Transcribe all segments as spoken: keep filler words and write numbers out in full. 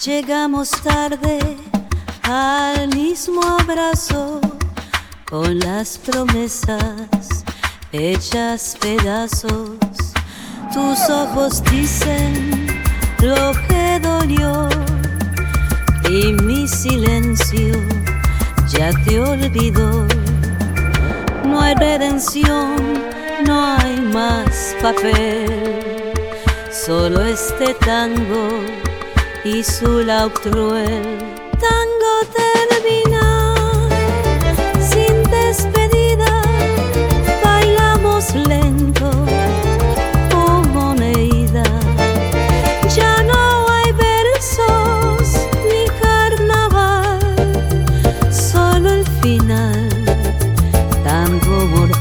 Llegamos tarde al mismo abrazo, con las promesas hechas pedazos. Tus ojos dicen lo que dolió y mi silencio ya te olvidó. No hay redención, no hay más papel, solo este tango y su laúd cruel. Tango termina sin despedida, bailamos lento como Neida. Ya no hay versos ni carnaval, solo el final, tango mortal.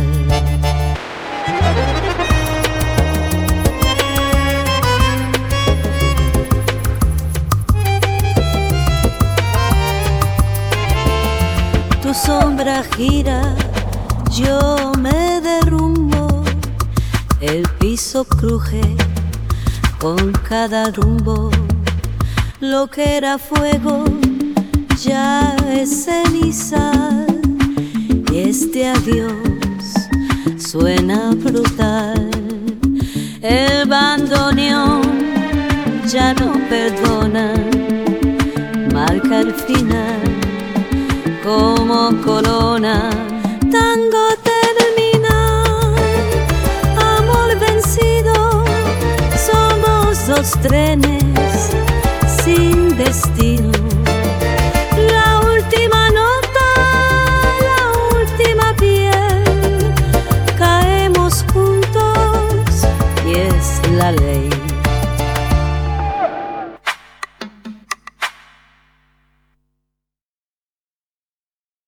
Tu sombra gira, yo me derrumbo, el piso cruje con cada rumbo. Lo que era fuego ya es ceniza, y este adiós suena brutal. El bandoneón ya no perdona, marca el final como corona. Tango termina, amor vencido, somos dos trenes sin destino. La última nota, la última piel, caemos juntos y es la ley.